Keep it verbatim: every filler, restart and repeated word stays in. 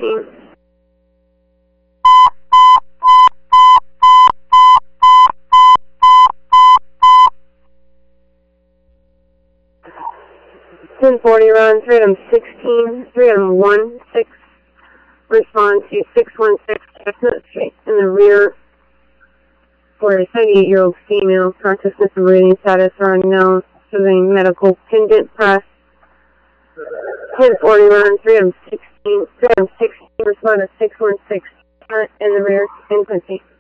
sixteen. ten forty, run three item sixteen, three item one six. Respond to six one six Chestnut Street in the rear for a seventy-eight-year-old female. Consciousness and breathing status are unknown. Serving medical pendant press. ten forty, run three item sixteen, three item sixteen. Respond to six one six in the rear in Quincy.